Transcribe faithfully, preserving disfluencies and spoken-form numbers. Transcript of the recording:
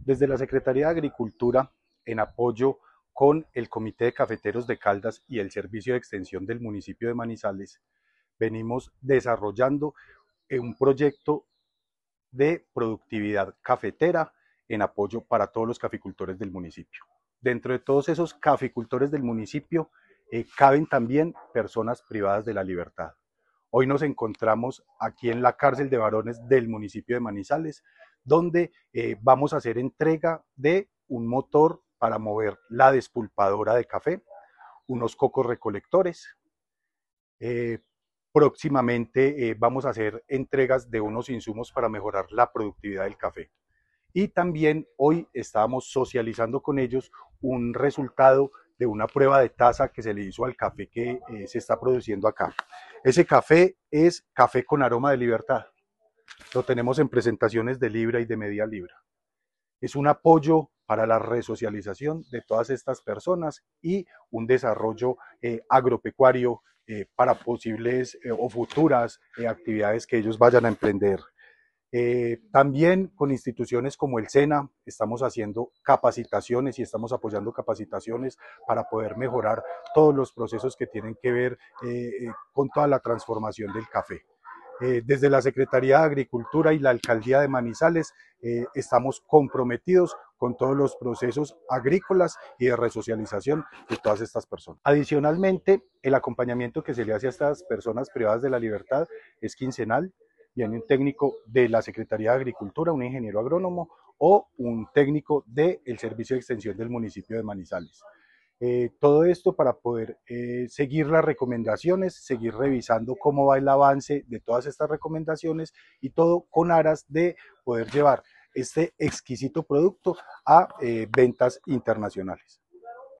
Desde la Secretaría de Agricultura, en apoyo con el Comité de Cafeteros de Caldas y el Servicio de Extensión del municipio de Manizales, venimos desarrollando un proyecto de productividad cafetera en apoyo para todos los caficultores del municipio. Dentro de todos esos caficultores del municipio eh, caben también personas privadas de la libertad. Hoy nos encontramos aquí en la cárcel de varones del municipio de Manizales, donde eh, vamos a hacer entrega de un motor para mover la despulpadora de café, unos cocos recolectores. Eh, próximamente eh, vamos a hacer entregas de unos insumos para mejorar la productividad del café. Y también hoy estábamos socializando con ellos un resultado de una prueba de taza que se le hizo al café que eh, se está produciendo acá. Ese café es café con aroma de libertad. Lo tenemos en presentaciones de libra y de media libra. Es un apoyo para la resocialización de todas estas personas y un desarrollo eh, agropecuario eh, para posibles eh, o futuras eh, actividades que ellos vayan a emprender. Eh, también con instituciones como el SENA estamos haciendo capacitaciones y estamos apoyando capacitaciones para poder mejorar todos los procesos que tienen que ver eh, con toda la transformación del café. Eh, desde la Secretaría de Agricultura y la Alcaldía de Manizales eh, estamos comprometidos con todos los procesos agrícolas y de resocialización de todas estas personas. Adicionalmente, el acompañamiento que se le hace a estas personas privadas de la libertad es quincenal. Viene un técnico de la Secretaría de Agricultura, un ingeniero agrónomo o un técnico del Servicio de Extensión del municipio de Manizales. Eh, todo esto para poder eh, seguir las recomendaciones, seguir revisando cómo va el avance de todas estas recomendaciones y todo con aras de poder llevar este exquisito producto a eh, ventas internacionales.